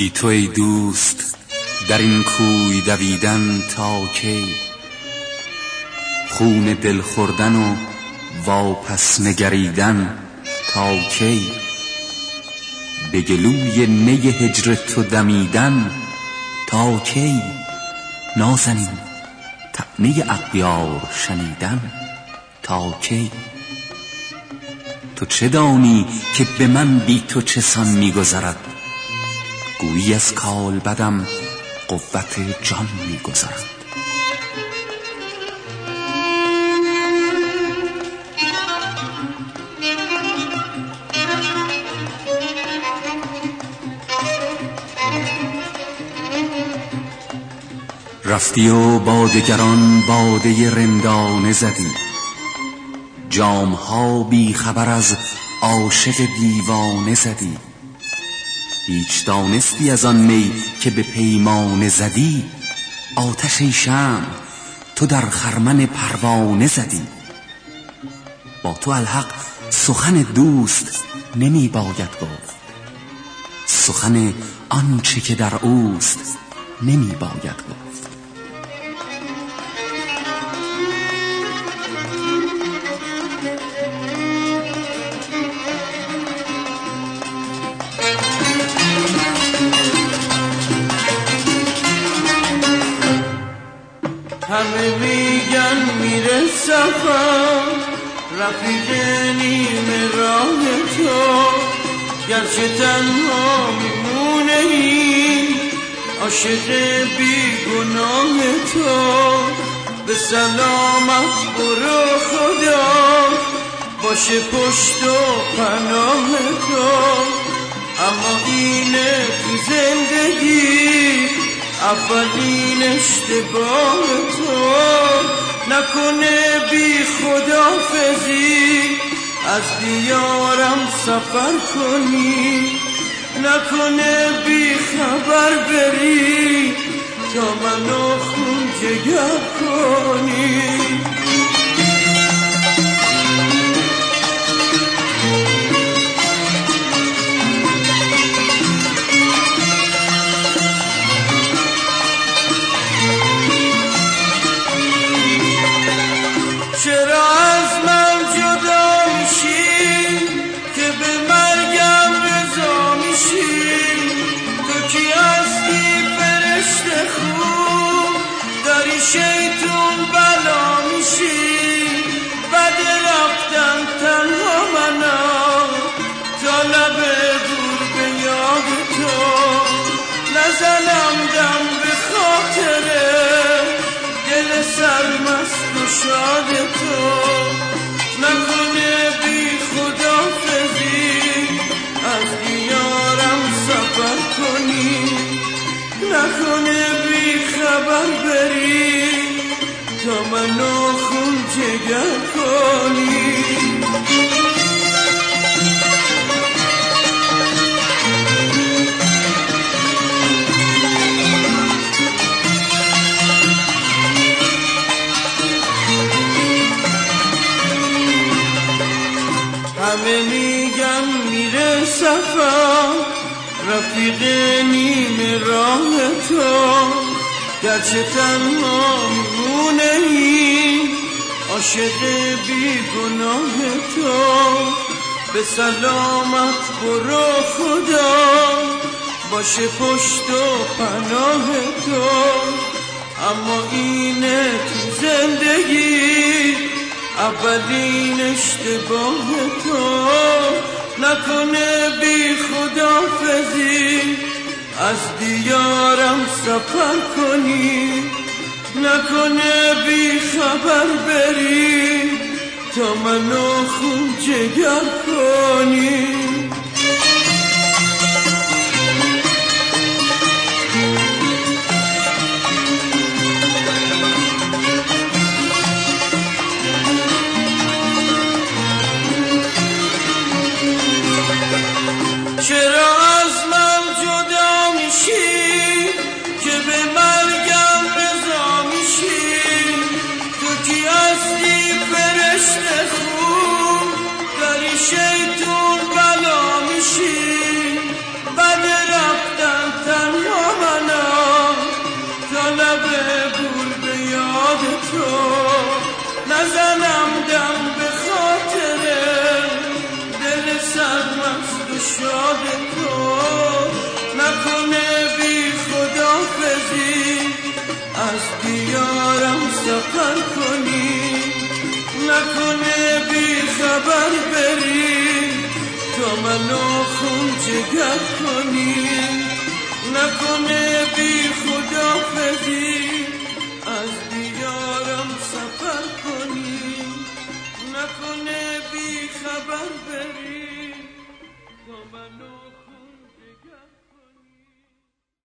بی تو ای دوست در این کوی دویدن تا کی؟ خون دل خوردن و واپس نگریدن تا کی؟ به گلوی نی هجر تو دمیدن تا کی؟ نازنین طعنه اغیار شنیدن تا کی؟ تو چه دانی که به من بی تو چه سان می‌گذرد؟ گویی از کالبدم قوت جان می‌گذرد. رفتی و با دگران باده رندانه زدی، جام‌ها بی خبر از عاشق دیوانه زدی. هیچ دانستی از آن می که به پیمانه زدی؟ آتش ای شمع تو در خرمن پروانه زدی. با تو الحق سخن دوست نمی باید گفت، سخن آنچه که در اوست نمی باید گفت. همه میگن میره سفر، رفیق نیمه راه تو، گرچه تنها میمونه این عاشق بیگناه تو. به سلامت برو خدا باشه پشت و پناه تو. اما اینه تو زندگی اولین اشتباه تو، نکنه بی خداحافظی از دیارم سفر کنی، نکنه بی خبر بری تا منو خون جگر کنی. چرا از من جدا میشی که به مرگم رضا میشی؟ تو کی هستی فرشته خوب داری شیطون بلا میشی؟ بد رفتن تنها منم تا لب دور به یاد تو، نزنم دم به خاطره دل سرمست و شاد تو. نکنه بی خداحافظی از دیارم سفر کنی، نکنه بی خبر بری تا منو خون جگر کنی. همه میگن میره سفر، رفیق نیمه راه تو، گرچه تنها میمونه این عاشق بیگناه تو. به سلامت برو خدا باشه پشت و پناه تو. اما اینه تو زندگی اولین اشتباه تو، نکنه بی خداحافظی از دیارم سفر کنی، نکنه بی خبر بری تا منو خون جگر کنی. چرا از من جدا میشی که به مرگم رضا میشی؟ تو کی هستی فرشته خوب داری شیطون بلا میشی؟ بد رفتن گشاد تو نکنه بی خداحافظی از دیارم سفر کنی، نکنه بی خبر بری تو منو خون جگر کنی، نکنه بی خداحافظی از دیارم سفر کنی، نکنه بی خبر بری تو منو